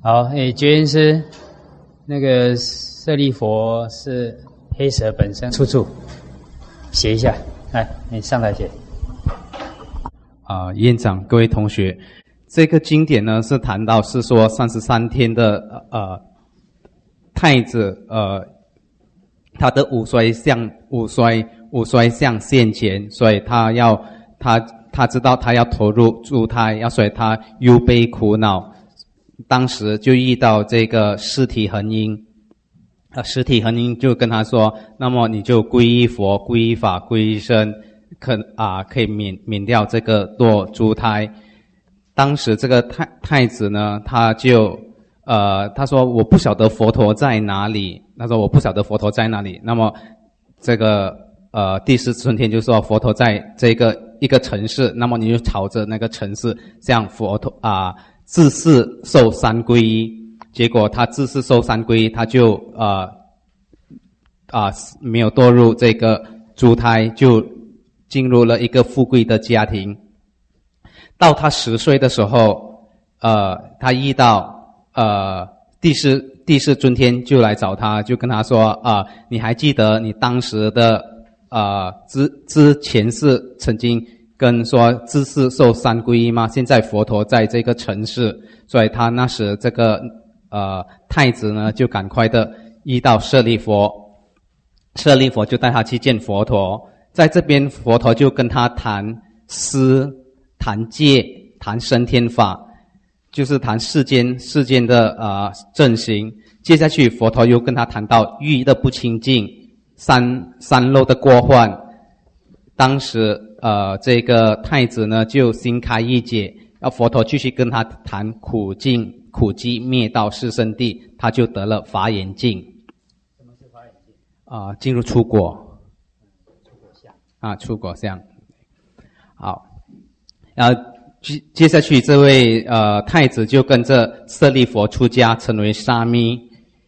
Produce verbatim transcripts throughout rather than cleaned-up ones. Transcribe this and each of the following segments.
好，诶，觉云师，那个舍利佛是黑蛇本身出处，写一下，来，你上来写。 啊、呃，院长，各位同学，这个经典呢是谈到是说三十三天的呃太子呃他的五衰相五衰五衰相现前，所以他要他他知道他要投入猪胎，要所以他忧悲苦恼。当时就遇到这个尸体恒因，啊，尸体恒因就跟他说，那么你就皈依佛、皈依法、皈依僧，可啊可以免免掉这个堕猪胎。当时这个太太子呢，他就呃他说我不晓得佛陀在哪里，他说我不晓得佛陀在哪里。那么这个呃第四春天就说佛陀在这个一个城市，那么你就朝着那个城市向佛陀啊。自誓受三皈依，结果他自誓受三皈依，他就呃啊、呃、没有堕入这个猪胎，就进入了一个富贵的家庭。到他十岁的时候，呃，他遇到呃第四第四尊天就来找他，就跟他说啊、呃，你还记得你当时的呃之之前是曾经。跟说自誓受三皈依吗？现在佛陀在这个城市，所以他那时这个呃太子呢就赶快的遇到舍利佛，舍利佛就带他去见佛陀，在这边佛陀就跟他谈施、谈戒、谈升天法，就是谈世间世间的呃正行。接下去佛陀又跟他谈到欲的不清净、三三漏的过患。当时呃，这个太子呢就心开意解，要佛陀继续跟他谈苦尽苦集灭道四圣谛，他就得了华严境。 什么是华严境？ 啊、呃，进入出果。 出果相。 啊，出果相。好，然后接接下去这位呃太子就跟着舍利佛出家，成为沙弥。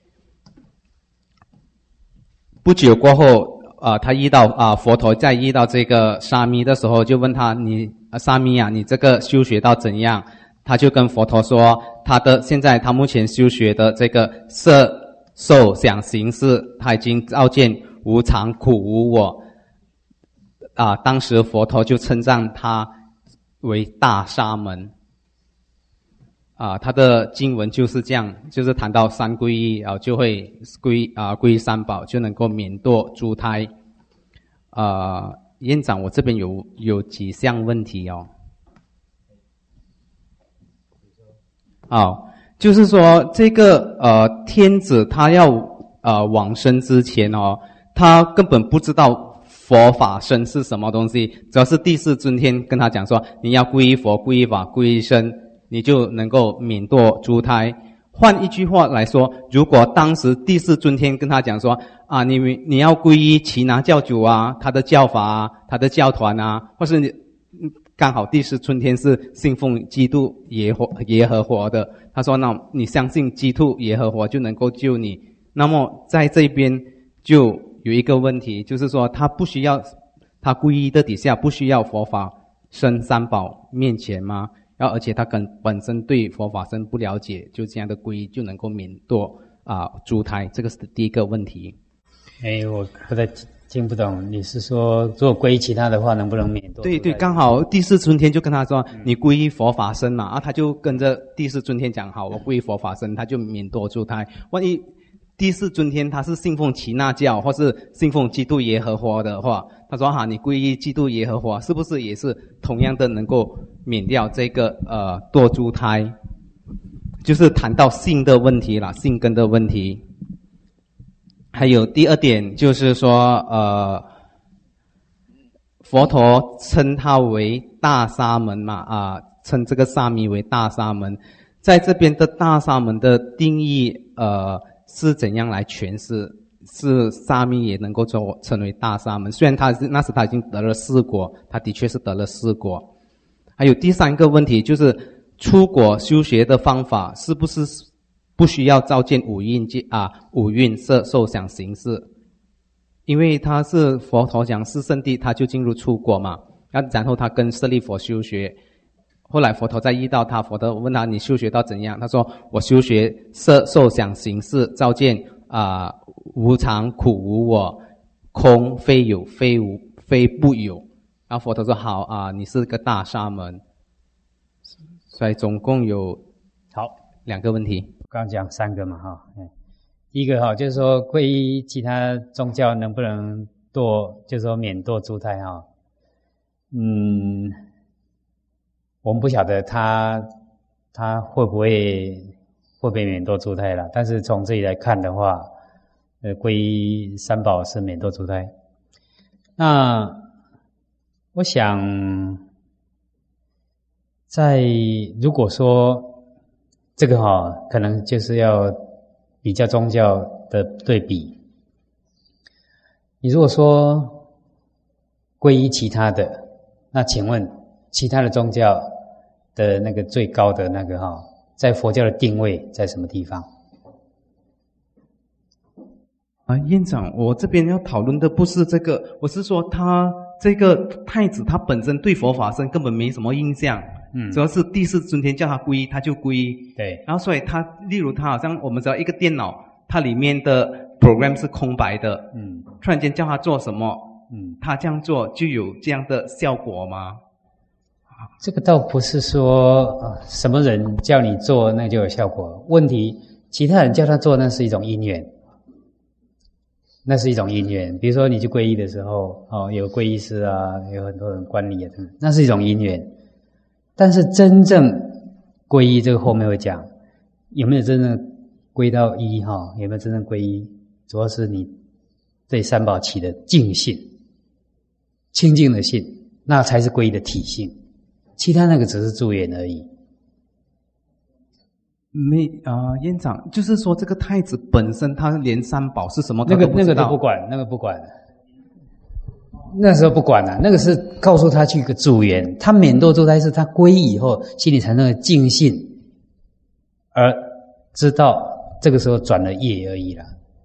不久过后。啊、呃，他遇到啊、呃、佛陀在遇到这个沙弥的时候，就问他：“你、呃、沙弥啊，你这个修学到怎样？”他就跟佛陀说：“他的现在他目前修学的这个色、受、想、行、识，他已经照见无常、苦、无我。”啊，当时佛陀就称赞他为大沙门。啊，他的经文就是这样，就是谈到三皈依啊，就会皈啊皈依三宝，就能够免堕猪胎。啊，院长，我这边有有几项问题哦。啊，就是说这个呃天子他要呃往生之前哦，他根本不知道佛法僧是什么东西，只要是第四尊天跟他讲说，你要皈依佛、皈依法、皈依僧。你就能够免堕猪胎。换一句话来说，如果当时第四尊天跟他讲说啊，你你要皈依耆那教主啊，他的教法啊，他的教团啊，或是你刚好第四尊天是信奉基督耶和耶和华的，他说那你相信基督耶和华就能够救你。那么在这边就有一个问题，就是说他不需要他皈依的底下不需要佛法僧三宝面前吗？然后，而且他跟本身对佛法僧不了解，就这样的皈依就能够免堕啊猪胎，这个是第一个问题。 哎，我不太听不懂，你是说如果皈依其他的话，能不能免堕？ 对对，刚好第四尊天就跟他说，嗯、你皈依佛法僧嘛，啊，他就跟着第四尊天讲，好，我皈依佛法僧，他就免堕猪胎。万一第四尊天他是信奉耆那教，或是信奉基督耶和华的话，他说哈，你皈依基督耶和华，是不是也是同样的能够免掉这个呃堕猪胎？就是谈到性的问题啦，性根的问题。还有第二点就是说，呃，佛陀称他为大沙门嘛，啊、呃，称这个沙弥为大沙门。在这边的大沙门的定义，呃。是怎样来诠释？是沙弥也能够做成为大沙门，虽然他是那时他已经得了四果，他的确是得了四果。还有第三个问题就是出果修学的方法是不是不需要照见五蕴界啊？五蕴色、受、想、行、识，因为他是佛陀讲四圣谛，他就进入出果嘛。然后他跟舍利佛修学， 后来佛陀再遇到他，佛陀问他你修学到怎样？他说我修学色受想行识照见啊、呃、无常苦无我空非有非无非不有。然后佛陀说好啊、呃，你是个大沙门。所以总共有好两个问题。 刚刚讲三个嘛哈，第一个哈就是说皈依其他宗教能不能堕，就是说免堕诸胎哈。嗯，我们不晓得他他会不会会不会免堕诸胎啦，但是从这里来看的话，呃，皈依三宝是免堕诸胎。那我想，在如果说这个哈，可能就是要比较宗教的对比。你如果说皈依其他的，那请问其他的宗教的那个最高的那个哈，在佛教的定位在什么地方？ 啊，院长，我这边要讨论的不是这个，我是说他这个太子他本身对佛法僧根本没什么印象。嗯，主要是第四尊天叫他皈依，他就皈依。 对， 然后所以他，例如他好像我们知道一个电脑，它里面的 program 是空白的。嗯，突然间叫他做什么，嗯，他这样做就有这样的效果吗？ 这个倒不是说、呃、什么人叫你做那就有效果。问题，其他人叫他做那是一种因缘，那是一种因缘。比如说你去皈依的时候，哦，有皈依师啊，有很多人观礼啊，那是一种因缘。但是真正皈依，这个后面会讲，有没有真正归到一哈？有没有真正皈依？主要是你对三宝起的净信、清净的信，那才是皈依的体性。其他那个只是助缘而已。 没啊、呃，院长，就是说这个太子本身他连三宝是什么他那个那都不知道， 个都不管，那个不管。那时候不管了、啊，那个是告诉他去一个助缘，他免堕诸胎是他皈依以后心里产生了净信，而知道这个时候转了业而已啦。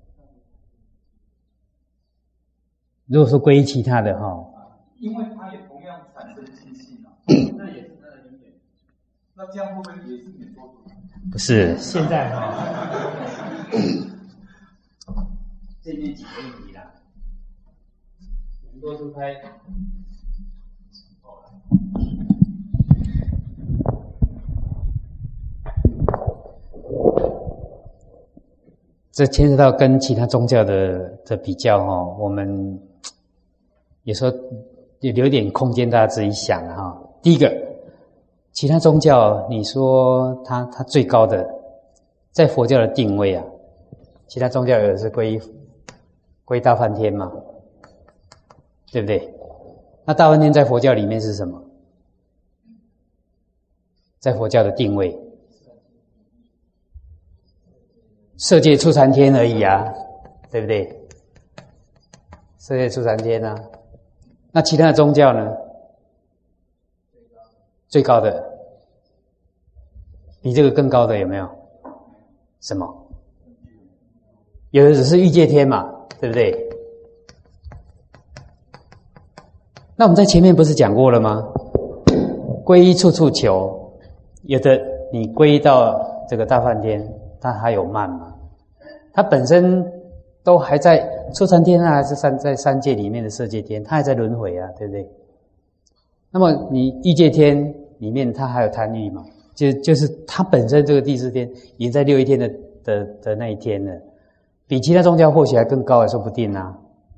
如果说皈依其他的哈， 因为他也同样产生净信啊，那也是他的因缘，那这样会不会也是免堕诸胎？ 不是，现在哈，这边几个问题啦。多出胎，这牵涉到跟其他宗教的的比较哈，我们有时候也留点空间大家自己想哈。第一个，其他宗教你说它它最高的，在佛教的定位啊，其他宗教有的是皈依皈依大梵天嘛。对不对？那大梵天在佛教里面是什么？在佛教的定位，色界初禅天而已啊，对不对？色界初禅天啊。那其他的宗教呢？最高的，比这个更高的有没有？什么？有的只是欲界天嘛，对不对？那我们在前面不是讲过了吗？皈依处处求，有的你皈依到这个大梵天，它还有慢嘛？它本身都还在初禅天啊，还是三在三界里面的色界天，它还在轮回啊，对不对？那么你欲界天里面它还有贪欲嘛？就就是它本身这个第四天已经在六一天的的的那一天了，比其他宗教或许还更高也说不定啊，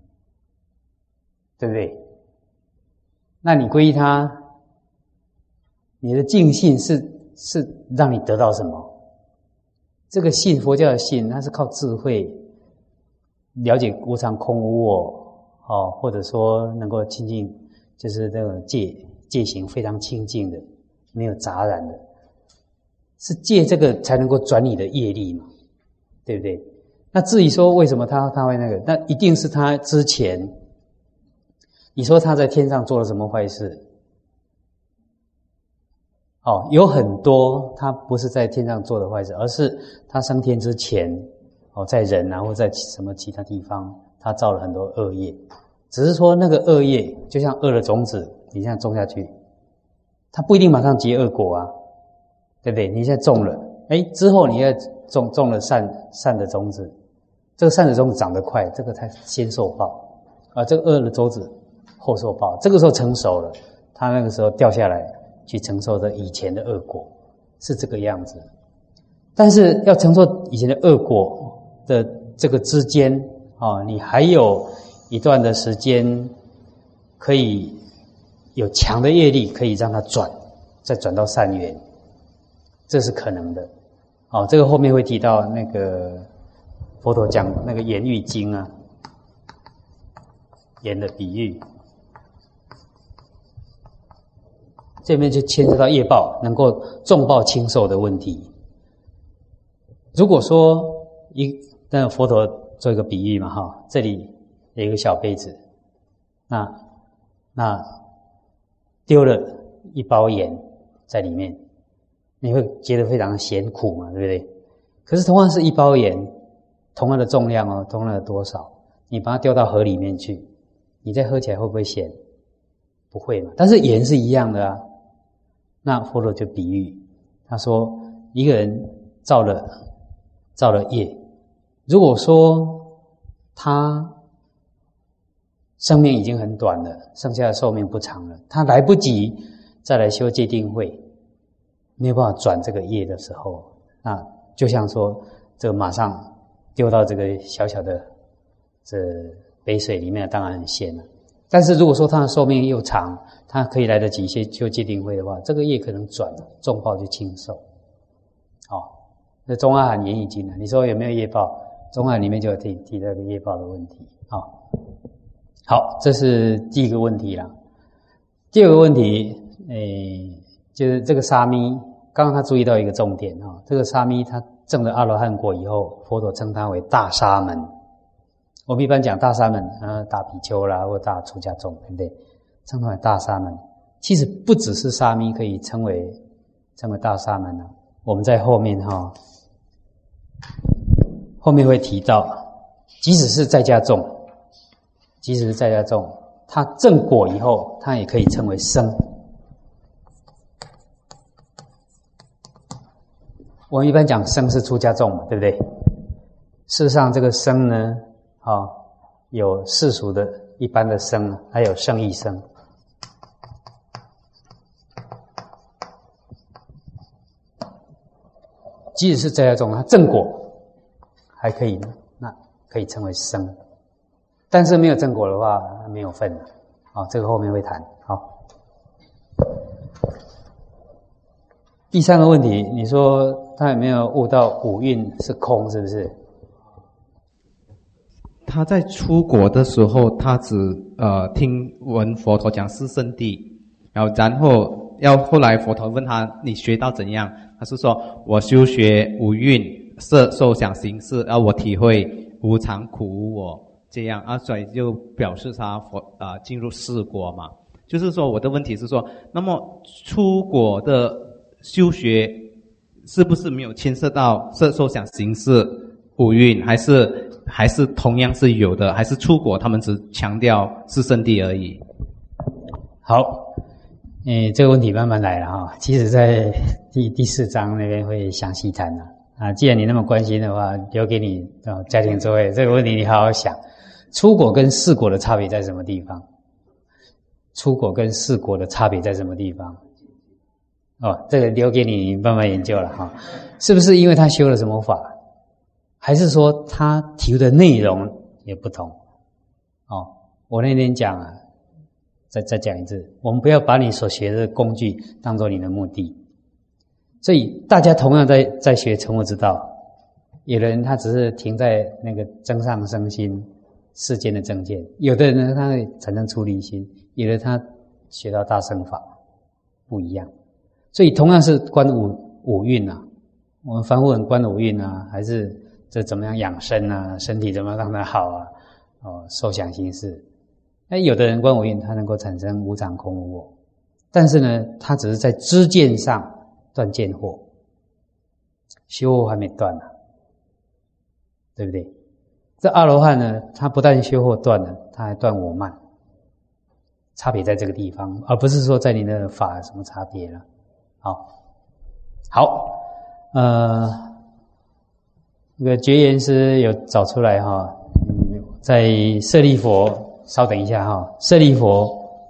对不对？那你皈依他，你的净信是是让你得到什么？这个信，佛教的信，它是靠智慧了解无常空无我，哦，或者说能够清净，就是那种戒戒行非常清净的，没有杂染的，是借这个才能够转你的业力嘛，对不对？那至于说为什么他他会那个，那一定是他之前。你说他在天上做了什么坏事？哦，有很多他不是在天上做的坏事，而是他升天之前，哦，在人啊或在什么其他地方，他造了很多恶业。只是说那个恶业就像恶的种子，你这样种下去， 他不一定马上结恶果啊，对不对？你现在种了，哎，之后你要种种了善善的种子，这个善的种子长得快，这个才先受报啊，这个恶的种子后受报。这个时候成熟了，他那个时候掉下来去承受着以前的恶果，是这个样子。但是要承受以前的恶果的这个之间啊，你还有一段的时间可以有强的业力，可以让它转，再转到善缘，这是可能的。哦，这个后面会提到那个佛陀讲那个言喻经啊，言的比喻，这边就牵涉到业报能够重报轻受的问题。如果说一那佛陀做一个比喻嘛，哈，这里有一个小杯子，那那丢了一包盐在里面，你会觉得非常咸苦嘛，对不对？可是同样是一包盐，同样的重量哦，同样的多少，你把它丢到河里面去，你再喝起来会不会咸？不会嘛。但是盐是一样的啊。那佛陀就比喻，他说一个人造了造了业，如果说他生命已经很短了，剩下的寿命不长了，他来不及再来修戒定慧，没有办法转这个业的时候，那就像说这个马上丢到这个小小的这杯水里面，当然很咸了。但是如果说他的寿命又长，他可以来得及修戒定慧的话，这个业可能转了，重报就轻受。哦，那中阿含言语经呢？你说有没有业报？中阿含里面就有提提到一个业报的问题。好、哦，好，这是第一个问题啦。第二个问题，诶，就是这个沙弥，刚刚他注意到一个重点啊、哦，这个沙弥他证了阿罗汉果以后，佛陀称他为大沙门。我们一般讲大沙门，啊，大比丘啦，或大出家众，对不对？称他为大沙门。其实不只是沙弥可以称为称为大沙门啊。我们在后面哈、哦，后面会提到，即使是在家众，即使是在家众，他证果以后，他也可以称为僧。我们一般讲僧是出家众嘛，对不对？事实上，这个僧呢，啊、哦，有世俗的一般的僧，还有圣意僧。即使是在家众，他正果还可以，那可以称为僧。但是没有正果的话，没有份了。啊，这个后面会谈。好，第三个问题，你说他有没有悟到五蕴是空，是不是？ 他在出国的时候，他只呃听闻佛陀讲四圣谛，然后然后要后来佛陀问他你学到怎样，他是说我修学五蕴色受想行识，然后我体会无常苦无我这样啊，所以就表示他佛啊、呃、进入四果嘛。就是说我的问题是说，那么出国的修学是不是没有牵涉到色受想行识五蕴，还是还是同样是有的，还是出国他们只强调四圣谛而已？ 好，诶，这个问题慢慢来了哈。其实在第第四章那边会详细谈了啊。既然你那么关心的话，留给你啊家庭作业这个问题，你好好想。出国跟四国的差别在什么地方？出国跟四国的差别在什么地方？哦，这个留给你慢慢研究了哈。是不是因为他修了什么法？还是说他提出的内容也不同？哦，我那天讲啊，再再讲一次，我们不要把你所学的工具当作你的目的。所以大家同样在在学成佛之道，有的人他只是停在那个增上生心世间的正见，有的人呢他会产生出离心，有的他学到大乘法，不一样。所以同样是观五五蕴啊，我们凡夫人观五蕴啊，还是这怎么样养生啊，身体怎么样让它好啊，哦，受想行识。那有的人观五蕴，他能够产生无常空无我，但是呢，他只是在知见上断见惑，修惑还没断呢、啊，对不对？这阿罗汉呢，他不但修惑断了，他还断我慢。 差别在这个地方，而不是说在你的法有什么差别了。好，好，呃，那个觉言师有找出来哈，嗯，在舍利佛，稍等一下哈，舍利佛，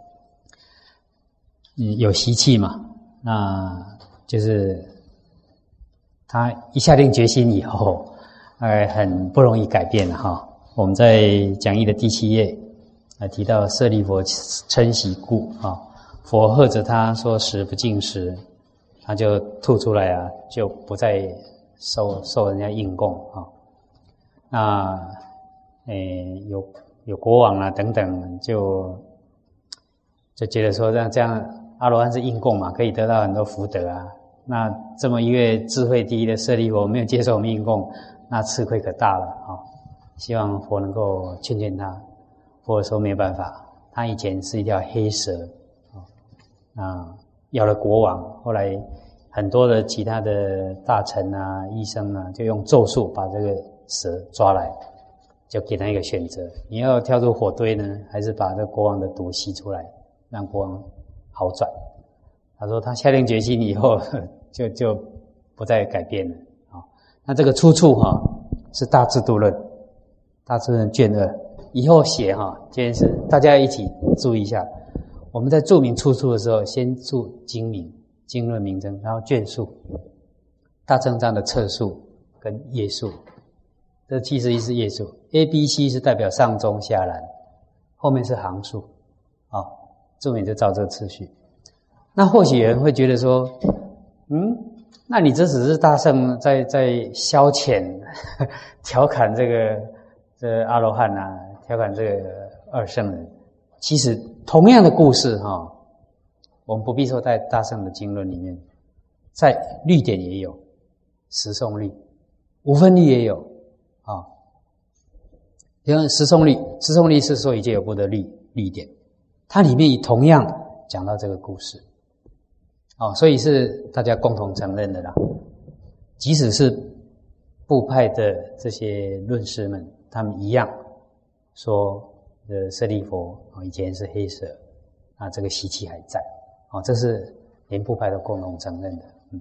嗯，有习气嘛，那就是他一下定决心以后，呃，很不容易改变了哈。我们在讲义的第七页啊提到舍利佛嗔习故啊，佛喝着他说食不净食，他就吐出来啊，就不再受受人家应供啊。那诶有有国王啊等等，就就觉得说这样这样阿罗汉是应供嘛，可以得到很多福德啊。那这么一位智慧第一的舍利佛没有接受我们应供，那吃亏可大了啊！希望佛能够劝劝他。佛说没有办法，他以前是一条黑蛇啊，咬了国王，后来很多的其他的大臣啊、医生啊，就用咒术把这个蛇抓来，就给他一个选择：你要跳入火堆呢，还是把这国王的毒吸出来，让国王好转？他说他下定决心以后，就就不再改变了啊。那这个出处哈是《大智度论》，《大智度论》卷二，以后写哈，这件事大家一起注意一下。我们在注明出处的时候，先注经名、经论名称，然后卷数、大正章的册数跟页数。这七十一是页数 ，A、B、C 是代表上中下栏，后面是行数啊。注明就照这个次序。那或许有人会觉得说，嗯，那你这只是大圣在在消遣、调侃这个这个阿罗汉啊，调侃这个二圣人。其实同样的故事哈、哦，我们不必说在大圣的经论里面，在律典也有，十诵律、无分律也有啊。因为十诵律，十诵律是说一切有部的律律典，它里面也同样讲到这个故事。哦，所以是大家共同承认的啦。即使是部派的这些论师们，他们一样说，呃，舍利佛哦以前是黑蛇，啊，这个习气还在。哦，这是连部派都共同承认的。嗯，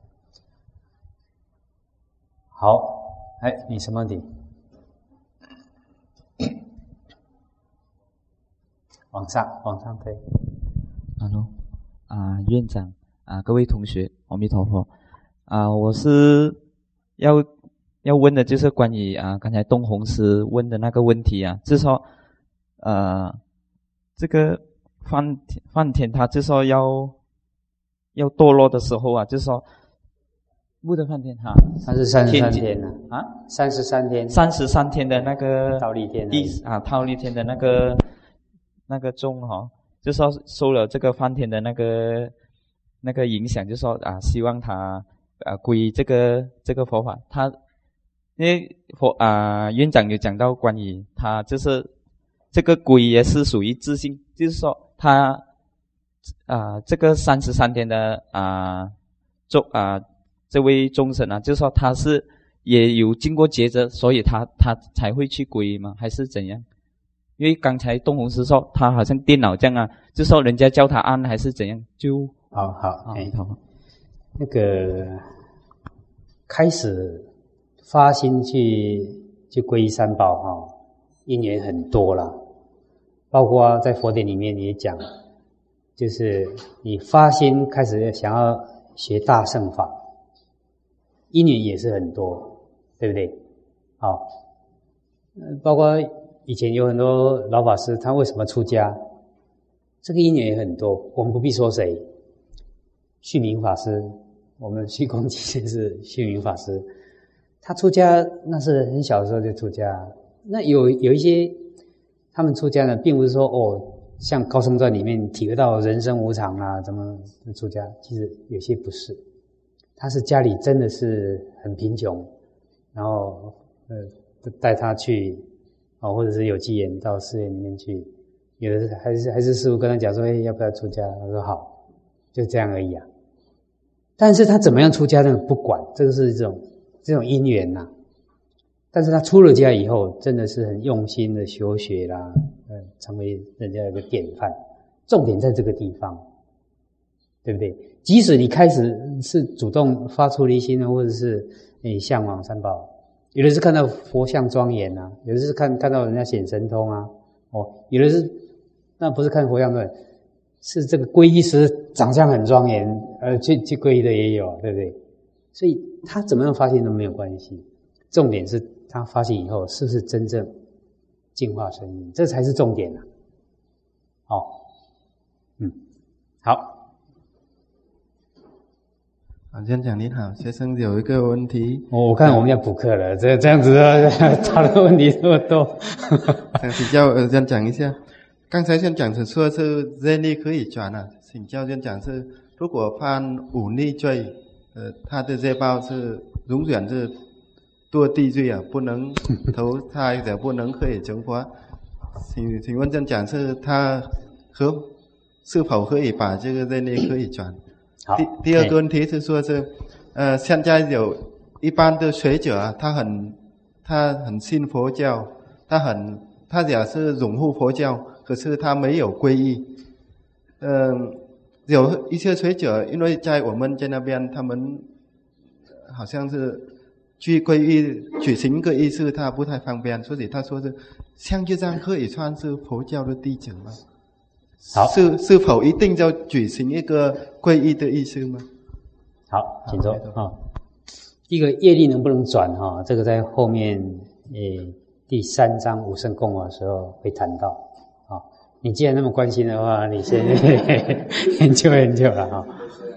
好，哎，你什么问题？往上，往上推。 Hello， 啊、呃，院长啊、呃，各位同学，阿弥陀佛啊、呃，我是要要问的就是关于啊、呃、刚才东弘师问的那个问题啊，就是说呃这个梵梵天他就说要要堕落的时候啊，就是说不的梵天哈， 他是三十三天呢啊，三十三天， 三十三天的那个忉利天第啊忉利天的那个那个众哈、哦。就说受了这个梵天的那个那个影响，就说啊，希望他啊归这个这个佛法。他因为佛啊院长有讲到关于他就是这个归也是属于自信，就是说他啊这个三十三天的啊众啊这位众生啊，就是说他是也有经过抉择，所以他他才会去归吗？还是怎样？因为刚才东弘师说他好像电脑这样啊，就说人家叫他按还是怎样，就好好哎好， 那个开始发心去去皈依三宝哈、哦，因缘很多啦，包括在佛典里面也讲，就是你发心开始想要学大乘法，因缘也是很多，对不对？好，包括以前有很多老法师，他为什么出家？这个因缘也很多，我们不必说谁。旭明法师，我们虚空其实是旭明法师，他出家那是很小的时候就出家。那有有一些他们出家呢，并不是说哦，像高僧传里面体会到人生无常啊，怎么出家？其实有些不是，他是家里真的是很贫穷，然后呃带他去。哦，或者是有机缘到寺院里面去，有的还是还是师父跟他讲说，哎，要不要出家？他说好，就这样而已啊。但是他怎么样出家呢？不管，这个是这种这种因缘呐、啊。但是他出了家以后，真的是很用心的修学啦，呃，成为人家一个典范。 重点在这个地方，对不对？即使你开始是主动发出离心呢，或者是你向往三宝，有的是看到佛像庄严啊，有的是看看到人家显神通啊，哦，有的是那不是看佛像的，是这个皈依师长相很庄严，呃，去去皈依的也有，对不对？所以他怎么样发心都没有关系，重点是他发心以后是不是真正净化生命，这才是重点啊。哦，嗯，好。 啊，院长你好，学生有一个问题。 我看我们要补课了，这这样子讨论问题这么多。 请教院长一下，刚才院长是说是业力可以转啊，请教院长是如果犯忤逆罪，呃，他的业报是永远是堕地狱啊，不能投胎的，不能可以成佛。请请问院长是他和是否可以把这个业力可以转？第第二个问题是说是，呃，现在有一般的学者啊，他很他很信佛教，他很他也是拥护佛教，可是他没有皈依。嗯、呃，有一些学者，因为在我们在那边，他们好像是去皈依举行一个仪式，他不太方便，所以他说是像这样可以算是佛教的弟子吗？ 好， 是是否一定要举行一个皈依的意思吗？ 好，请坐啊。一个业力能不能转哈？这个在后面诶第三章五圣供的时候会谈到啊。你既然那么关心的话，你先研究研究了哈。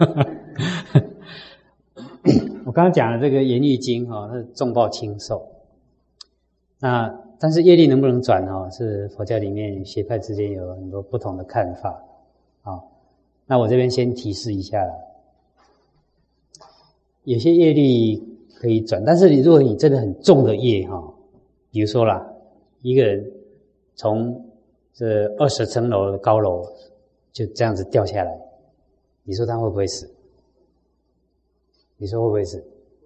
我刚刚讲的这个《严狱经》哈，它是重报轻受。那但是业力能不能转哈，是佛教里面学派之间有很多不同的看法啊。那我这边先提示一下啦，有些业力可以转，但是你如果你真的很重的业哈，比如说啦，一个人从这二十层楼的高楼就这样子掉下来，你说他会不会死？你说会不会死？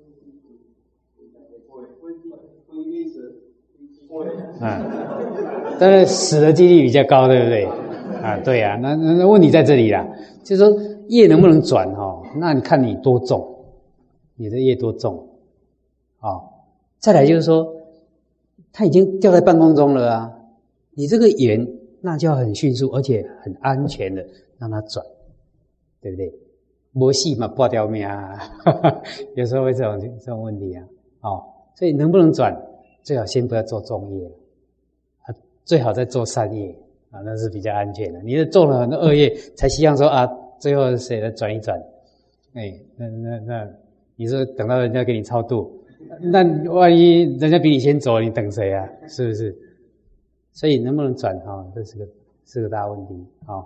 啊，但是死的几率比较高，对不对？啊，对啊，那那那问题在这里啦，就是说业能不能转哈？那你看你多重，你的业多重啊？再来就是说，它已经掉在半空中了啊，你这个缘那就要很迅速，而且很安全的让它转，对不对？没戏嘛，挂掉命啊，有时候会这种这种问题啊，哦，所以能不能转？最好先不要做重业，啊，最好再做善业啊，那是比较安全的。你是做了很多恶业，才希望说啊，最后谁来转一转？哎，那那那，你说等到人家给你超度，那万一人家比你先走，你等谁啊？是不是？所以能不能转哈，这是个是个大问题啊。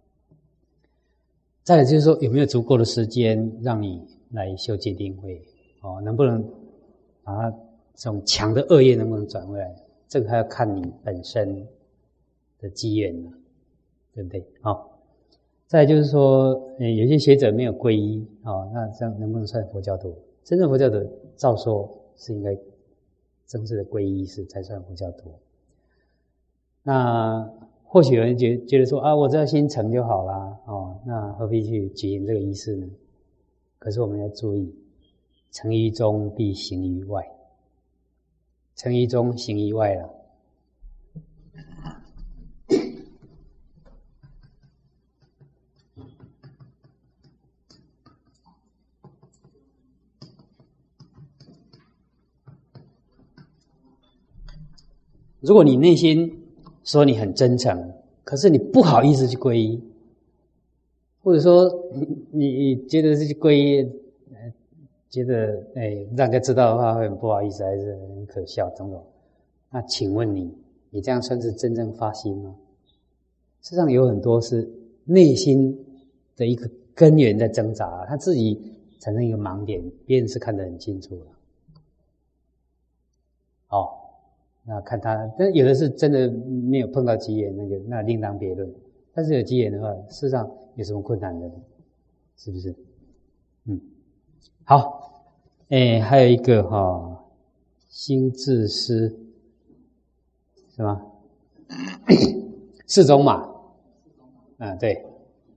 再来就是说，有没有足够的时间让你来修戒定慧？哦，能不能把它这种强的恶业能不能转回来？这个还要看你本身的机缘了，对不对？好，再来就是说，呃，有些学者没有皈依，哦，那这样能不能算佛教徒？真正佛教徒照说是应该正式的皈依是才算佛教徒。那或许有人觉觉得说啊，我只要心诚就好啦，哦，那何必去举行这个仪式呢？可是我们要注意，诚于中必行于外。诚于中，行于外了。如果你内心说你很真诚，可是你不好意思去皈依，或者说你你觉得是去皈依，觉得哎，让人家知道的话会很不好意思，还是很可笑等等。那请问你，你这样算是真正发心吗？事实上有很多是内心的一个根源在挣扎，他自己产生一个盲点，别人是看得很清楚的。哦，那看他，但有的是真的没有碰到机缘，那个那另当别论。但是有机缘的话，事实上有什么困难的？是不是？嗯，好。哎，还有一个哈、哦，心自私，是吗？四种马，啊， 啊，对。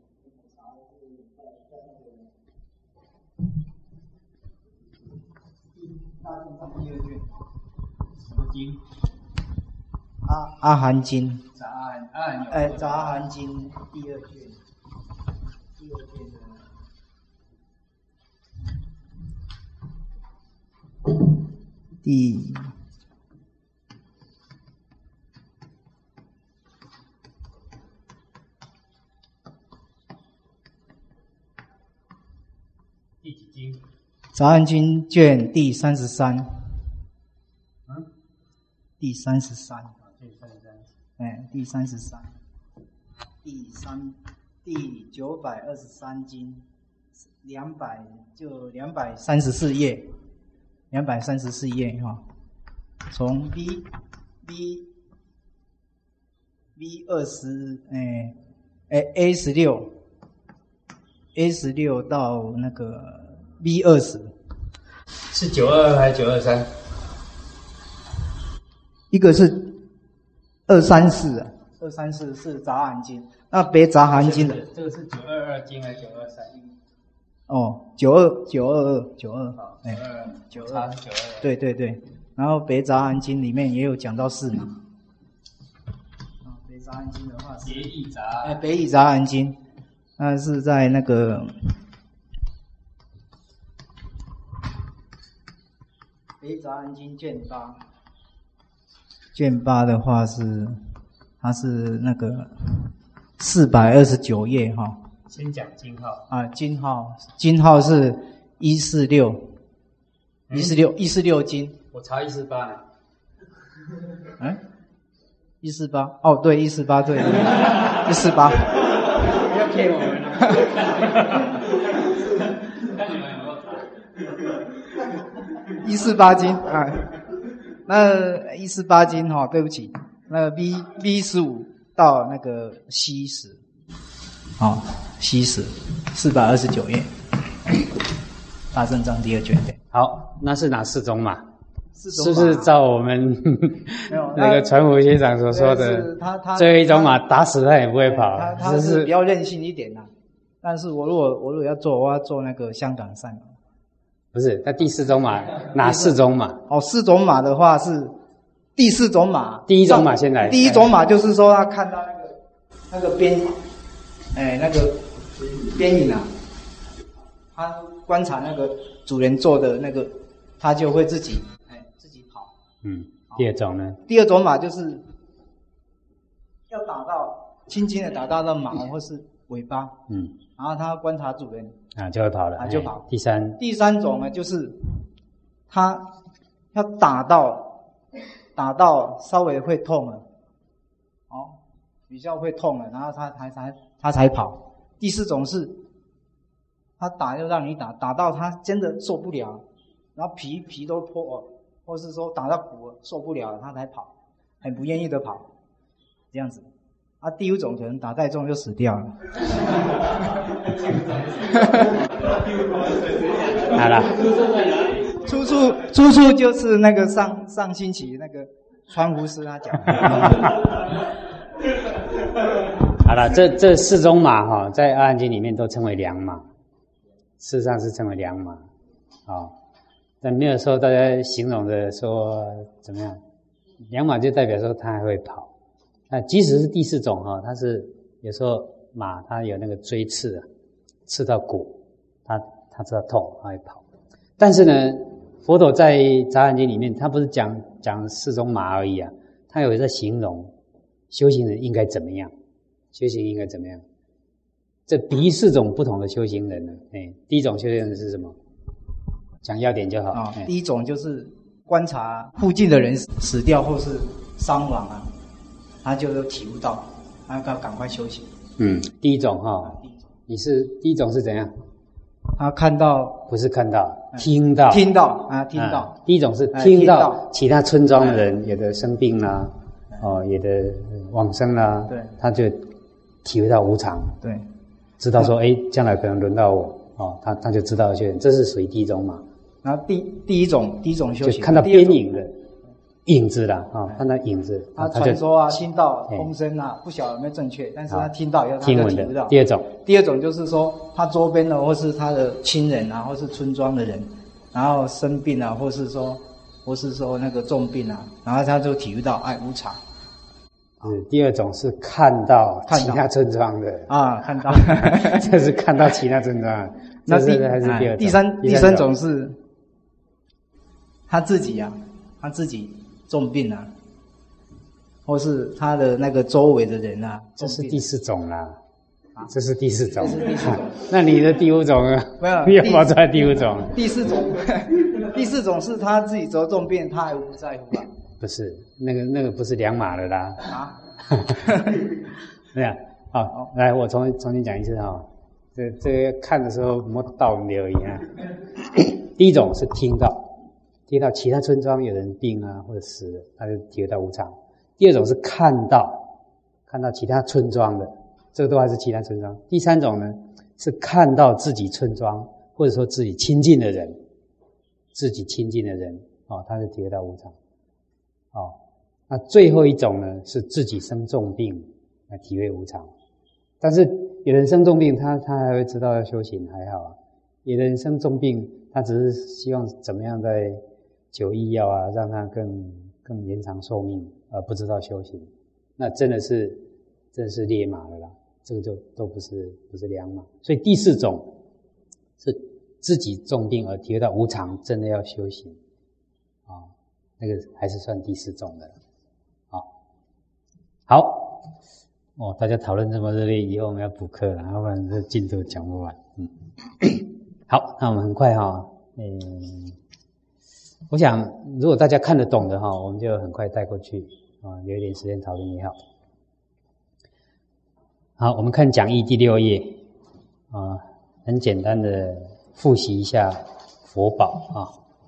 什么经？ 阿阿含经。 杂阿含有。 哎，杂阿含经第二卷，第二卷的第。 第几经？ 杂含经卷第三十三。 嗯， 第三十三。 第三十三。 哎，第三十三，第三，第九百二十三经，两百就两百三十四页，两百三十四页哈。从 B B B 二十哎哎 A 十六 A 十六到那个 B 二十， 是九二二还是九二三？ 一个是二三四啊，二三四是杂含经，那别杂含经的这个是九二二经还是九二三？ 哦，九二九二二九二，哎，九二九二， 对对对。然后别杂含经里面也有讲到四嘛。啊，别杂含经的话是别义杂， 哎，别义杂含经，那是在那个别义杂含经卷八。卷八的话是，它是那个四百二十九页哈。 先讲经号啊，经号经号是一四六，一四六一四六经。 我查一四八呢。 嗯，一四八哦，对，一四八对，一四八。 不要骗我们了。看你们有没有查？ 一四八经啊。那一四八经哈、哦，对不起，那个 B B 十五到那个 C 十，好 C 十，四百二十九页，大正章第二卷。 好，那是哪四种马？ 四种是不是照我们那个传福学长所说的？ 他他最后一种马打死他也不会跑， 他他是比较任性一点呐、啊。但是我如果我如果要做，我要做那个香港赛马。 不是，那第四种马哪四种马？ 哦，四种马的话是第四种马。 第一种马先来。 第一种马就是说他看到那个那个边，哎，那个边影啊，他观察那个主人做的那个，他就会自己哎自己跑。 嗯，第二种呢？ 第二种马就是要打到轻轻的打到那毛或是尾巴， 嗯， 然后他观察主人啊就会跑了， 啊就跑。 第三第三种呢，就是他要打到打到稍微会痛了，哦，比较会痛了，然后他才才他才跑。第四种是他打就让你打，打到他真的受不了，然后皮皮都破了，或是说打到骨受不了了，他才跑，很不愿意的跑，这样子。啊，第五种可能打太重就死掉了。 好了， 出处出处就是那个上上星期那个川湖师他讲的。 好了，这这四种马哈、哦，在阿含经里面都称为良马，事实上是称为良马，啊、哦，但没有说大家形容的说怎么样，良马就代表说它还会跑。那即使是第四种哈、哦，它是有时候马它有那个锥刺啊，刺到骨，它它知道痛，它会跑。但是呢，佛陀在杂含经里面，他不是讲讲四种马而已啊，他有在形容修行人应该怎么样，修行应该怎么样。这比喻四种不同的修行人呢。哎，第一种修行人是什么？讲要点就好。 啊、哦，第一种就是观察附近的人死掉或是伤亡啊。他就体悟到，他要赶快休息。 嗯，第一种哈、哦，你是第一种是怎样？ 他看到不是看到，嗯、听到， 听到啊，听到、 啊。第一种是听到， 听到其他村庄的人有的生病啦、啊，哦，有的往生啦、啊， 对， 他就体会到无常， 对， 知道说，哎，将来可能轮到我，哦，他他就知道去，这是属于第一种嘛。 然后第第一种第一种修行， 就看到边影的。 影子啦，啊、哦，看到影子， 他传说啊，听到风声啊，不晓得有没有正确，但是他听到以后，他就体悟到。 第二种， 第二种就是说，他周边的或是他的亲人啊，或是村庄的人，然后生病啊，或是说，或是说那个重病啊，然后他就体悟到爱无常。 嗯，第二种是看到其他村庄的啊，看到， 这是看到其他村庄。 那第还是第二种， 第三第三种是他自己啊，他自己重病啊，或是他的那个周围的人啊， 这是第四种啦。啊，这是第四种。 这是第四种。 那你的第五种呢？ 没有， 你有跑出来第五种。 第四种，第四种是他自己得重病，他还不在乎啊。 不是，那个那个不是两码的啦。 啊， 对呀，好，来，我重重新讲一次哈。这这个看的时候莫倒流一样。第一种是听到，听到其他村庄有人病啊或者死了，他就体会到无常。第二种是看到，看到其他村庄的，这个都还是其他村庄。第三种呢是看到自己村庄或者说自己亲近的人，自己亲近的人哦，他就体会到无常。哦，那最后一种呢是自己生重病来体会无常。但是有人生重病，他他还会知道要修行，还好啊。有人生重病，他只是希望怎么样在求医药啊，让他更更延长寿命，而不知道修行。那真的是真的是劣马了啦，这个就都不是不是良马。所以第四种是自己重病而体会到无常，真的要修行啊，那个还是算第四种的了。好，好。哦，大家讨论这么热烈，以后我们要补课了，要不然这进度讲不完。嗯，好，那我们很快哈、哦，嗯，我想如果大家看得懂的哈、哦，我们就很快带过去啊，留一点时间讨论也好。好，我们看讲义第六页啊，很简单的复习一下佛宝啊。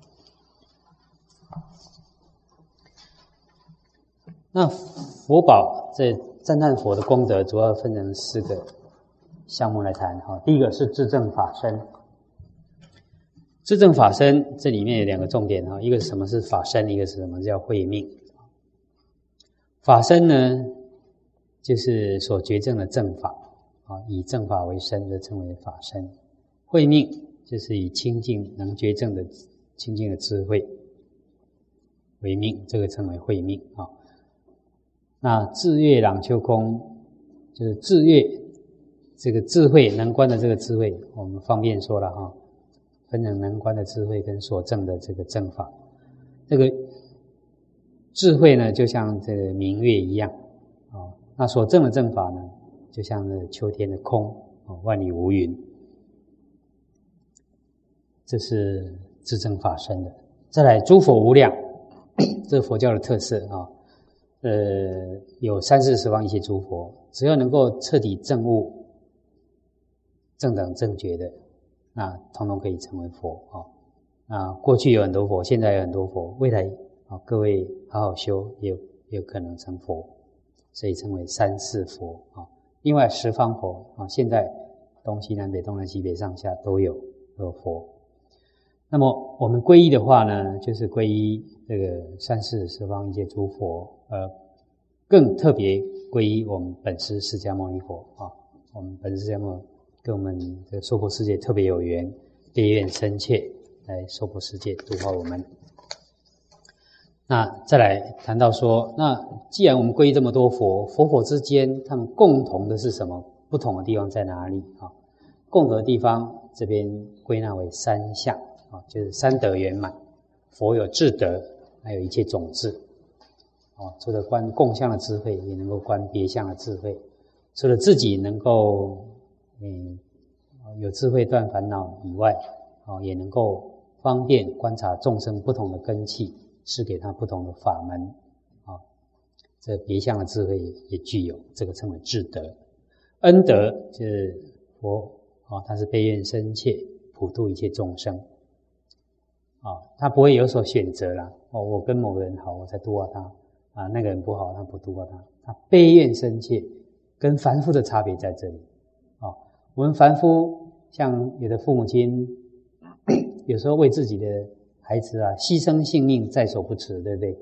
那佛宝这赞叹佛的功德主要分成四个项目来谈哈。第一个是自证法身，自证法身这里面有两个重点哈，一个是什么是法身，一个是什么叫慧命。法身呢，就是所觉证的正法啊，以正法为身的称为法身。慧命就是以清净能觉证的清净的智慧为命，这个称为慧命啊。那智月朗秋空，就是智月这个智慧能观的这个智慧，我们方便说了哈，分成能观的智慧跟所证的这个正法。这个智慧呢，就像这个明月一样啊，那所证的正法呢，就像这秋天的空啊，万里无云。这是自证法身的。再来，诸佛无量，这是佛教的特色啊。呃，有三世十方一切诸佛，只要能够彻底证悟、正等正觉的，那统统可以成为佛啊。那过去有很多佛，现在有很多佛，未来啊，各位好好修，也有也有可能成佛，所以称为三世佛啊。另外十方佛啊，现在东西南北东南西北上下都有都有佛。那么我们皈依的话呢，就是皈依这个三世十方一切诸佛，呃，更特别皈依我们本师释迦牟尼佛啊。我们本师释迦牟尼跟我们这个娑婆世界特别有缘，悲愿深切来娑婆世界度化我们。那再来谈到说，那既然我们皈依这么多佛，佛佛之间他们共同的是什么？不同的地方在哪里啊？共同的地方这边归纳为三项。啊，就是三德圆满，佛有智德，还有一切种智。哦，除了观共相的智慧，也能够观别相的智慧。除了自己能够嗯有智慧断烦恼以外，哦，也能够方便观察众生不同的根器，施给他不同的法门。啊、哦，这别相的智慧也也具有，这个称为智德。恩德就是佛哦，他是悲愿深切，普度一切众生。啊、哦，他不会有所选择啦。哦，我跟某个人好，我才度化他啊；那个人不好，他不度化他。他悲愿深切，跟凡夫的差别在这里。啊、哦，我们凡夫像有的父母亲，有时候为自己的孩子啊牺牲性命在所不辞，对不对？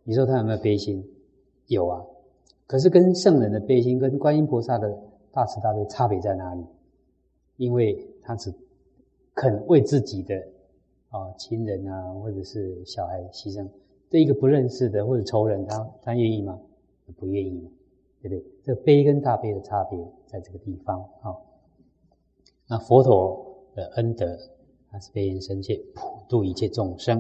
你说他有没有悲心？有啊。可是跟圣人的悲心，跟观音菩萨的大慈大悲差别在哪里？因为他只肯为自己的啊亲人啊，或者是小孩牺牲，对一个不认识的或者仇人，他他愿意吗？不愿意，对不对？这悲跟大悲的差别在这个地方啊。那佛陀的恩德，他是悲愿深切，普度一切众生。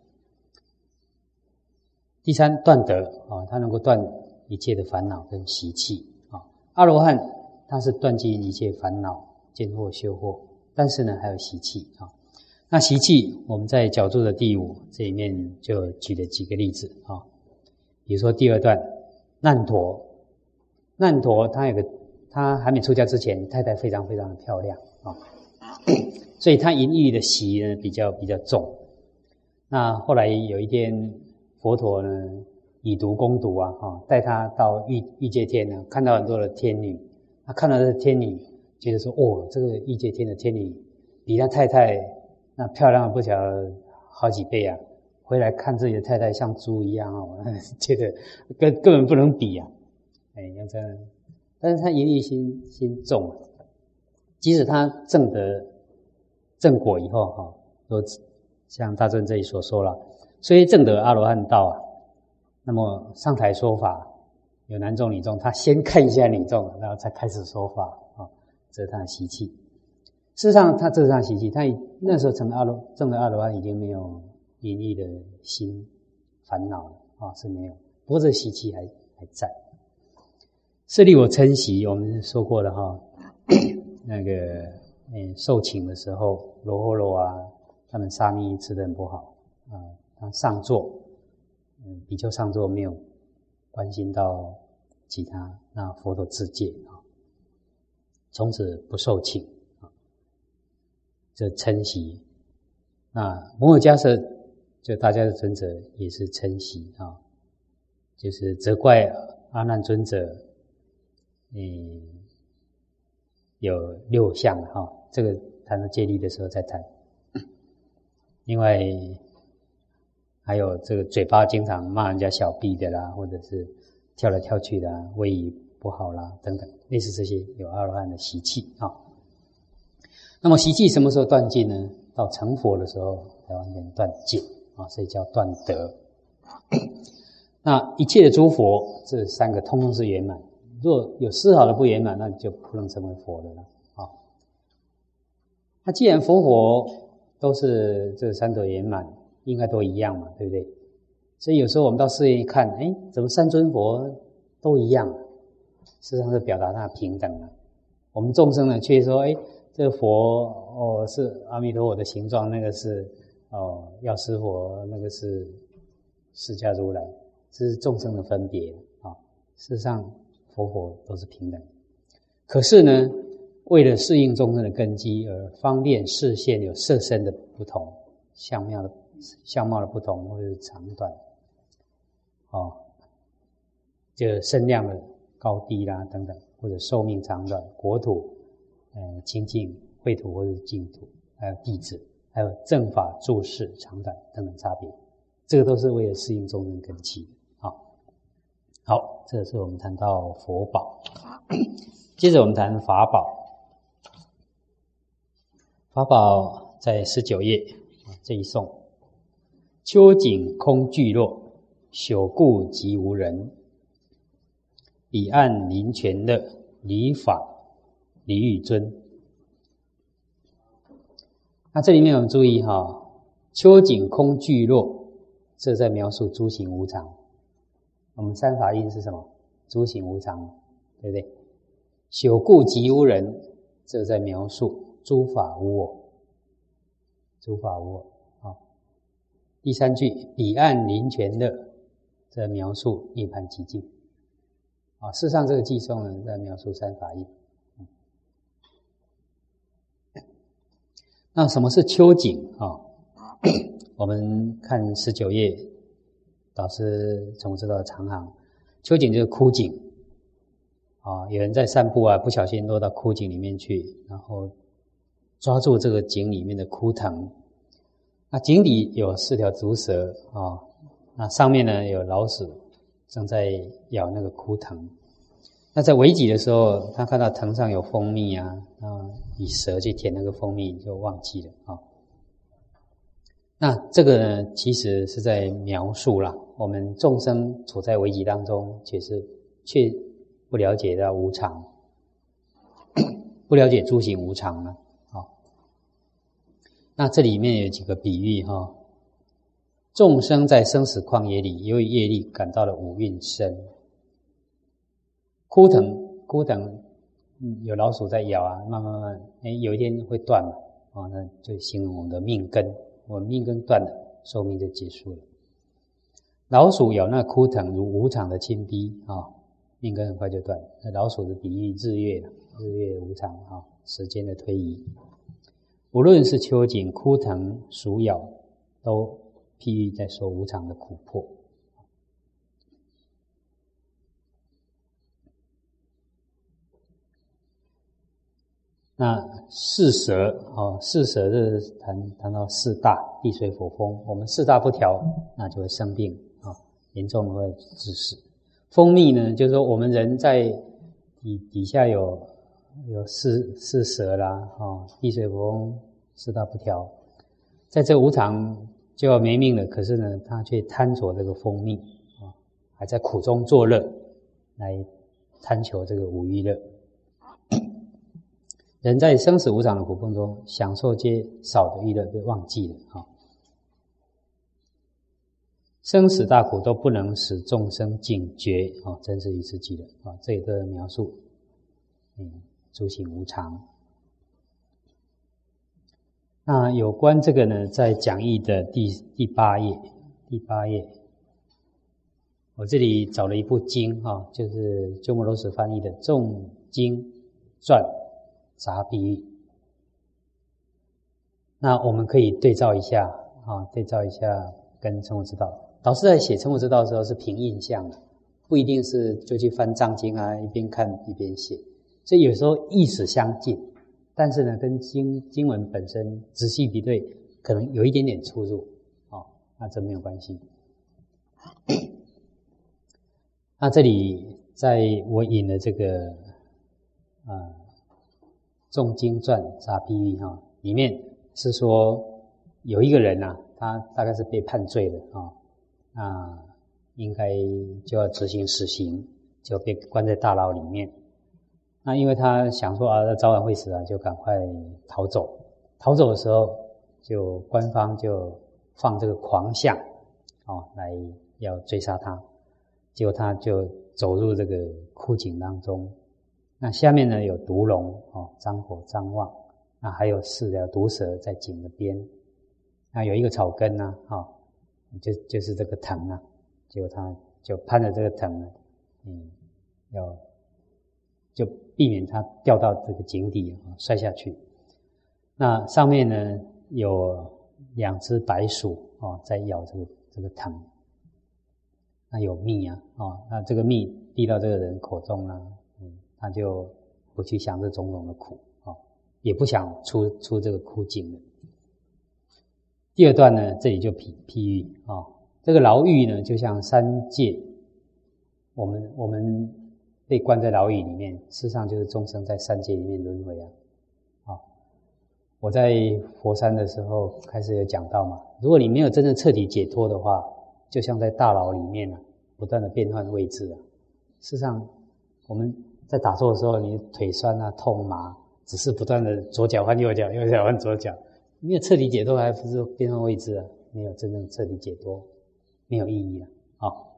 第三，断德啊，他能够断一切的烦恼跟习气啊。阿罗汉他是断尽一切烦恼、见惑、修惑，但是呢还有习气啊。那习气，我们在角注的第五这里面就举了几个例子啊。比如说第二段，难陀，难陀他有个，他还没出家之前，太太非常非常的漂亮啊，所以他淫欲的习呢比较比较重。那后来有一天，佛陀呢以毒攻毒啊，哈，带他到欲欲界天呢，看到很多的天女，他看到这天女，觉得说，哦，这个欲界天的天女比他太太那漂亮不晓得好几倍啊！回来看自己的太太像猪一样哦，觉得根根本不能比啊！哎，要这样，但是他淫欲心心重啊，即使他证得正果以后哈，都像大尊这里所说了，虽证得阿罗汉道啊，那么上台说法，有男众女众，他先看一下女众，然后才开始说法啊，这是他的习气。事实上，他这是他的习气，他那时候成阿罗证得阿罗汉已经没有淫欲的心烦恼了啊，是没有。不过这习气还还在。舍利我嗔习，我们说过了哈，那个嗯受请的时候，罗睺罗啊，他们沙弥吃得很不好啊，他上座，嗯，比丘上座没有关心到其他，那佛陀自戒啊，从此不受请啊，这嗔习。那摩诃迦叶就大家的尊者也是嗔习啊，就是责怪阿难尊者，嗯，有六项哈，这个谈到戒律的时候再谈。另外还有这个嘴巴经常骂人家小婢的啦，或者是跳来跳去的啦，位移不好啦等等，类似这些有阿罗汉的习气啊。那么习气什么时候断尽呢？到成佛的时候才完全断尽啊，所以叫断德。那一切的诸佛这三个通通是圆满，若有丝毫的不圆满，那就不能成为佛的了啊。那既然佛佛都是这三德圆满，应该都一样嘛，对不对？所以有时候我们到寺院一看，哎，怎么三尊佛都一样？事实上是表达它平等了。我们众生呢，却说，哎，这个佛哦是阿弥陀佛的形状，那个是哦药师佛，那个是释迦如来，这是众生的分别啊。事实上，佛佛都是平等。可是呢，为了适应众生的根基，而方便视线有色身的不同，相貌的相貌的不同，或者是长短，哦，就身量的高低啦等等，或者寿命长短、国土、呃清净、秽土或者是净土，还有地址，还有正法、住世、长短等等差别，这个都是为了适应众生根基的。好，好，这是我们谈到佛宝，接着我们谈法宝。法宝在十九页这一颂：秋景空聚落，朽故即无人。彼岸临泉乐，离法离欲尊。那这里面我们注意哈，秋景空聚落，这在描述诸行无常。我们三法印是什么？诸行无常，对不对？朽故即无人，这在描述诸法无我，诸法无我啊。第三句彼岸临泉乐，这描述涅槃寂静啊。事实上，这个偈颂呢，在描述三法印。那什么是秋景啊？我们看十九页，导师从知道的长行，秋景就是枯井啊。有人在散步啊，不小心落到枯井里面去，然后抓住这个井里面的枯藤。那井底有四条竹蛇啊， 那上面呢有老鼠正在咬那个枯藤。那在尾脊的时候，他看到藤上有蜂蜜啊，啊，以舌去舔那个蜂蜜就忘记了啊。那这个呢，其实是在描述啦，我们众生处在危急当中，却是却不了解到无常，不了解诸行无常呢。啊，那这里面有几个比喻哈，众生在生死旷野里，由于业力感到了五蕴生。枯藤，枯藤有老鼠在咬啊，慢慢慢，哎，有一天会断嘛，啊，那就形容我们的命根，我们命根断了，寿命就结束了。老鼠咬那枯藤如无常的侵逼啊，命根很快就断了。那老鼠的比喻日月，日月无常啊，时间的推移。无论是秋景、枯藤、鼠咬，都譬喻在说无常的苦迫。那四蛇哦，四蛇就是谈谈到四大地水火风，我们四大不调，那就会生病啊、哦，严重会致死。蜂蜜呢，就是说我们人在底底下有有四四蛇啦，哦，地水火风四大不调，在这无常就要没命了，可是呢，他却贪着这个蜂蜜啊、哦，还在苦中作乐，来贪求这个五欲乐。人在生死无常的苦痛中，享受些少的娱乐被忘记了啊、哦！生死大苦都不能使众生警觉啊、哦，真是一次记了啊、哦！这一个描述，嗯，诸行无常。那有关这个呢，在讲义的第第八页，第八页，我这里找了一部经哈、哦，就是鸠摩罗什翻译的《众经传》。杂比喻，那我们可以对照一下啊，对照一下跟成佛之道。导师在写成佛之道的时候是凭印象的，不一定是就去翻藏经啊，一边看一边写，所以有时候意思相近，但是呢，跟经经文本身仔细比对，可能有一点点出入啊、哦，那这没有关系。那这里在我引了这个啊。呃众经传杂比喻哈，里面是说有一个人啊，他大概是被判罪了啊，那应该就要执行死刑，就被关在大牢里面。那因为他想说啊，早晚会死啊，就赶快逃走。逃走的时候，就官方就放这个狂象哦，来要追杀他。结果他就走入这个枯井当中。那下面呢有毒龙哦，张口张望，那还有四条毒蛇在井的边，那有一个草根呢、啊，哦，就就是这个藤啊，结果他就攀着这个藤呢，嗯，要就避免他掉到这个井底啊、哦、摔下去。那上面呢有两只白鼠哦在咬这个这个藤，那有蜜啊哦，那这个蜜滴到这个人口中呢。他就不去想这种种的苦啊、哦，也不想出出这个枯井了。第二段呢，这里就譬譬喻啊、哦，这个牢狱呢，就像三界，我们我们被关在牢狱里面，事实上就是众生在三界里面轮回啊。啊、哦，我在佛山的时候开始有讲到嘛，如果你没有真正彻底解脱的话，就像在大牢里面啊，不断的变换位置啊。事实上，我们在打坐的时候，你腿酸啊、痛麻，只是不断的左脚换右脚，右脚换左脚，没有彻底解脱，还不是变换位置啊？没有真正彻底解脱，没有意义了啊、哦！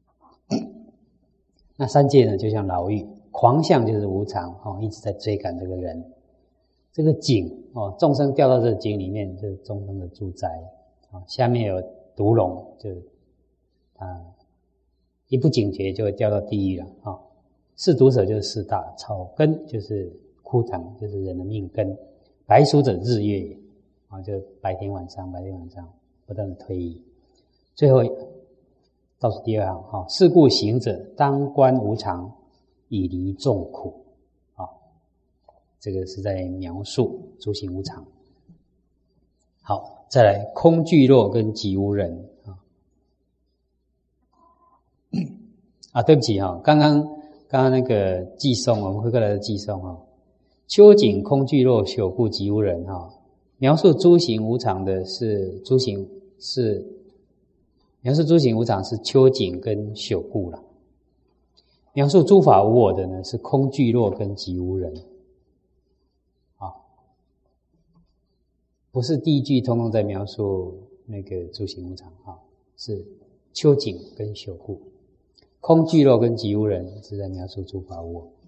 那三界呢，就像牢狱，狂象就是无常哦，一直在追赶这个人。这个井哦，众生掉到这个井里面，就是众生的住宅啊、哦。下面有毒龙，就是啊，一不警觉就会掉到地狱了啊。哦，四毒蛇就是四大，草根就是枯藤，就是人的命根。白鼠者日月啊，就白天晚上，白天晚上不断的推移。最后倒数第二行哈，是故行者当观无常，以离众苦啊。这个是在描述诸行无常。好，再来空聚落跟寂无人啊。 啊，对不起哈、哦，刚刚刚刚那个寄送，我们回过来的寄送哈、哦，秋景空聚落，朽故即无人哈、哦。描述诸行无常的是诸行是描述诸行无常是秋景跟朽故啦。描述诸法无我的呢是空聚落跟即无人。啊，不是第一句通通在描述那个诸行无常啊，是秋景跟朽故。空聚落跟即无人是在描述诸法无我。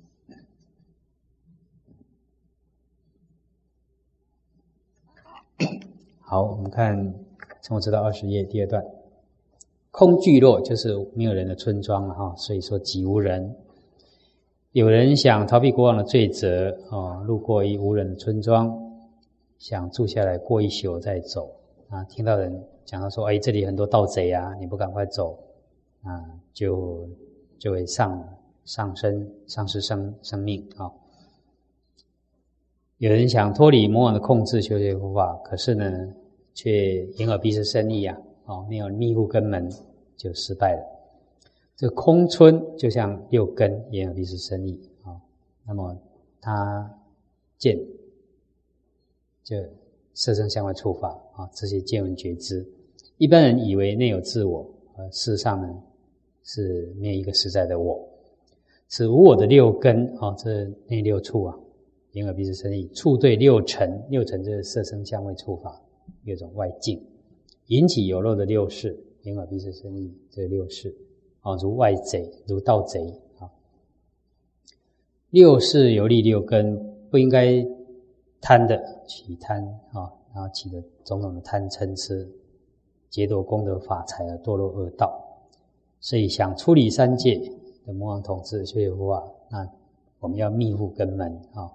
好，我们看从我知道二十页第二段，空聚落就是没有人的村庄了哈，所以说即无人。有人想逃避国王的罪责啊，路过一无人的村庄，想住下来过一宿再走啊。听到人讲到说，哎，这里很多盗贼啊，你不赶快走啊，就就会丧丧生丧失生生命啊。有人想脱离魔王的控制，修学佛法，可是呢，却眼耳鼻舌身意啊，哦，没有密护根门，就失败了。这个空村就像六根，眼耳鼻舌身意啊，那么他见就色声香味触法啊，这些见闻觉知，一般人以为内有自我，而事实上呢是没有一个实在的我。此无我的六根啊，这内六处啊。眼耳鼻舌身意，触对六尘，六尘就是色声香味触法，六种外境，引起有漏的六识，眼耳鼻舌身意这六识啊，如外贼，如盗贼啊。六识有利六根，不应该贪的起贪啊，然后起的种种的贪嗔痴，劫夺功德法财而堕落恶道。所以想出离三界的魔王统治修学佛法，那我们要密护根门啊。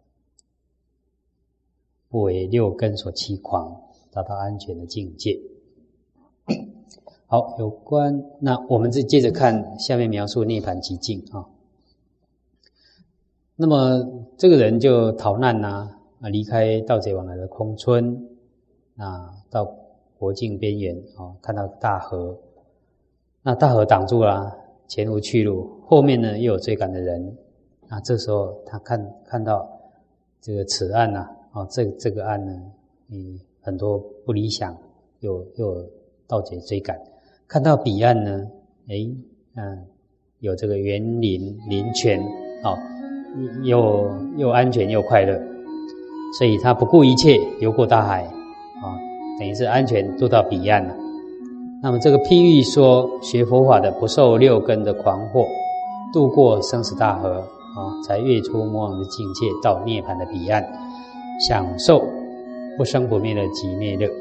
不为六根所欺诳，达到安全的境界。好，有关那我们再接着看下面描述涅槃寂静啊。那么这个人就逃难呐、啊，离开盗贼往来的空村啊，到国境边缘啊，看到大河，那大河挡住了，前无去路，后面呢又有追赶的人啊。这时候他看看到这个此岸呐、啊。哦，这这个案呢，嗯，很多不理想，又又有盗贼追赶。看到彼岸呢，诶，嗯，有这个园林林泉，哦，又又安全又快乐，所以他不顾一切游过大海，啊、哦，等于是安全渡到彼岸了。那么这个譬喻说，学佛法的不受六根的狂惑，渡过生死大河，啊、哦，才跃出魔王的境界，到涅槃的彼岸。享受不生不灭的极灭乐。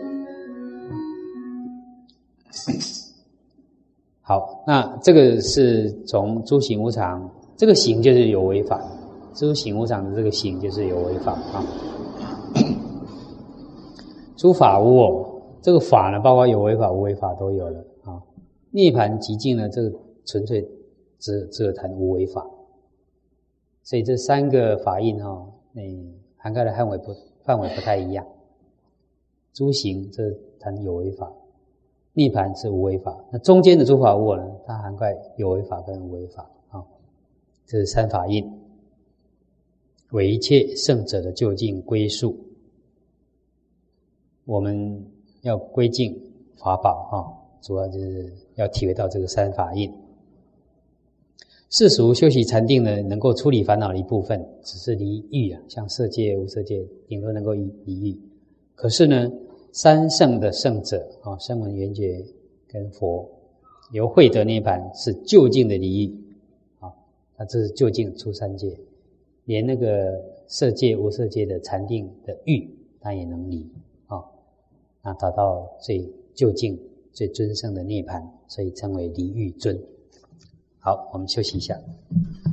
好，那这个是从诸行无常，这个行就是有为法，诸行无常的这个行就是有为法啊。诸法无我，这个法呢，包括有为法、无为法都有了啊。涅槃寂静呢，这个纯粹只只有谈无为法，所以这三个法印哈、哦，嗯。涵盖的范围不范围不太一样，诸行这谈有为法，涅槃是无为法。那中间的诸法无我呢，它涵盖有为法跟无为法啊、哦，这是三法印，为一切圣者的究竟归宿。我们要归敬法宝哈、哦，主要就是要体会到这个三法印。世俗修习禅定呢，能够处理烦恼的一部分，只是离欲啊，像色界、无色界，顶多能够离欲。可是呢，三圣的圣者啊，声闻缘觉跟佛，由慧得涅槃，是究竟的离欲啊，那这是究竟出三界，连那个色界、无色界的禅定的欲，它也能离啊，那达到最究竟、最尊胜的涅槃，所以称为离欲尊。好，我们休息一下。